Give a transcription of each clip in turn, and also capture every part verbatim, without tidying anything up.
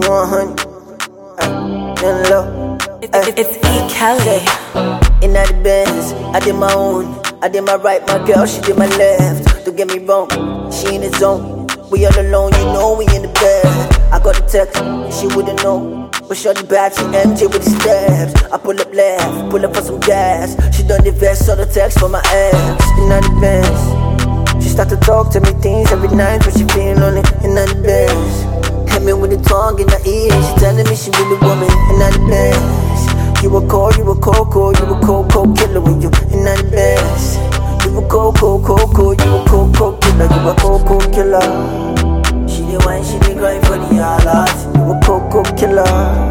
want honey. Ay, in love. It, it's E. Kelly. In the Benz, I did my own. I did my right, my girl, she did my left. Don't get me wrong, she in the zone. We all alone, you know we in the bed. I got the text, she wouldn't know. But shorty bad, she M J with the steps. I pull up left, pull up for some gas. She done the vest, saw the text for my ex. In the Benz, she start to talk to me things every night, but she feeling on it. In the Benz, hit me with the tongue in the ear. She telling me she really want me. In the Benz, you a cold, you a cold, cold, you a cold, cold killer when you in the Benz. You a cold, cold, cold, cold, you a cold, cold killer, you a cold, cold killer. She the wine, she the grind for the alert. You a cold, cold killer.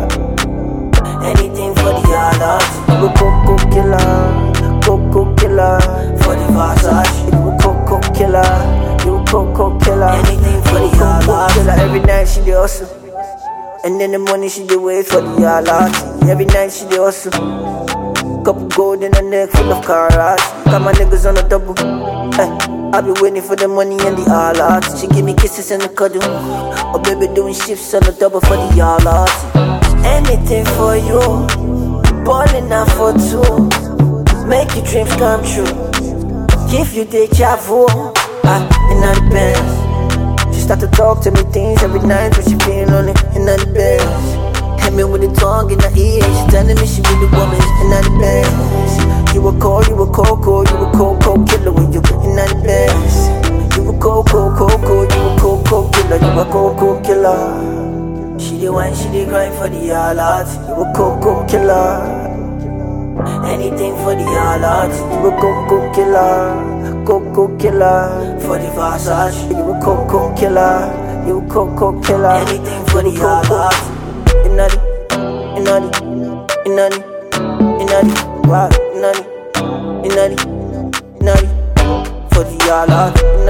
Anything for the alert. You a cold, cold killer, cold, cold killer. For the Versace, you a cold, cold killer. You a cold, cold killer. Anything for the alert. Every night she the hustle, and in the morning she the wait for the alert. Every night she the hustle. Couple gold in her neck full of carrots. Got my niggas on a double. Hey, I be waiting for the money and the alert. She give me kisses and a cuddle. Oh baby doing shifts on the double for the alert. Anything for you, ballin' out for two. Make your dreams come true. Give you deja vu. I in the Benz. She start to talk to me things every night when she feelin' on it. In the Benz, hit me with the tongue in the ear. She telling me she really want me. In the Benz, you a cold, you a cold, cold, you a cold, cold killer when you in the Benz. You a cold, cold, cold, cold, you a cold, cold killer, you a cold, cold killer. She the wine, she the grind for the alert. You a cold, cold killer. Anything for the alert. You a cold, cold killer, cold, cold killer. For the Versace, you a cold, cold killer. You a cold, cold killer. Anything for the alert. Inadi, inadi, inadi, inadi, wow, inadi, inadi, inadi, for the alert.